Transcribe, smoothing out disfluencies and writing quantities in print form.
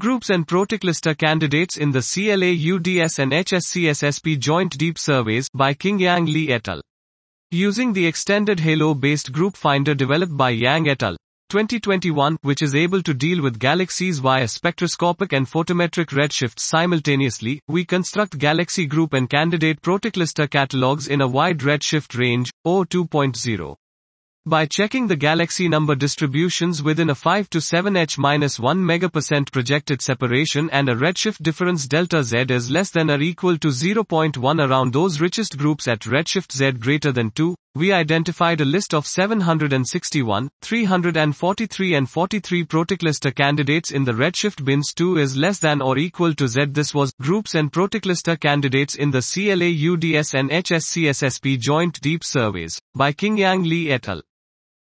Subgroups and Protocluster candidates in the CLA-UDS and HSCSSP Joint Deep Surveys by Qingyang Li et al. Using the extended halo-based group finder developed by Yang et al. 2021, which is able to deal with galaxies via spectroscopic and photometric redshifts simultaneously, we construct galaxy group and candidate protocluster catalogs in a wide redshift range, O 2.0. By checking the galaxy number distributions within a 5 to 7h-1 megapercent projected separation and a redshift difference delta Z is less than or equal to 0.1 around those richest groups at redshift Z greater than 2, we identified a list of 761, 343 and 43 protocluster candidates in the redshift bins 2 is less than or equal to Z. This was groups and protocluster candidates in the CLA-UDS and HSCSSP Joint Deep Surveys by Qingyang Li et al.